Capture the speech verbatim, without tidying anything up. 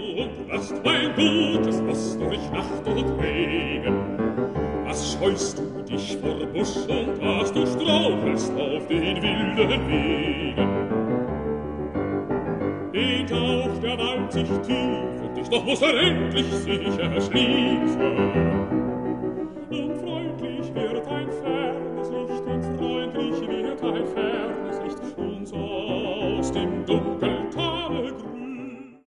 und lasst mein Gutes was durch Nacht und Regen. Was scheust du dich vor Busch und was du strauchelst auf den wilden Wegen? Geht auch der Wald sich tief und dich doch muss er endlich sich erschließen. Und freundlich wird ein fernes Licht und freundlich wird ein fernes Licht uns aus dem Dunkel